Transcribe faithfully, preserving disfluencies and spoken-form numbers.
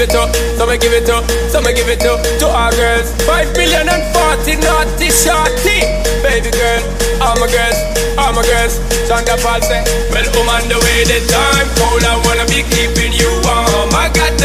give it up, so me give it up, so me give it up to our girls. Five billion and forty naughty shorty. Baby girl, all my girls, all my girls. Shonda Paul say, well, I'm on the way, the time cold, I wanna be keeping you warm. I got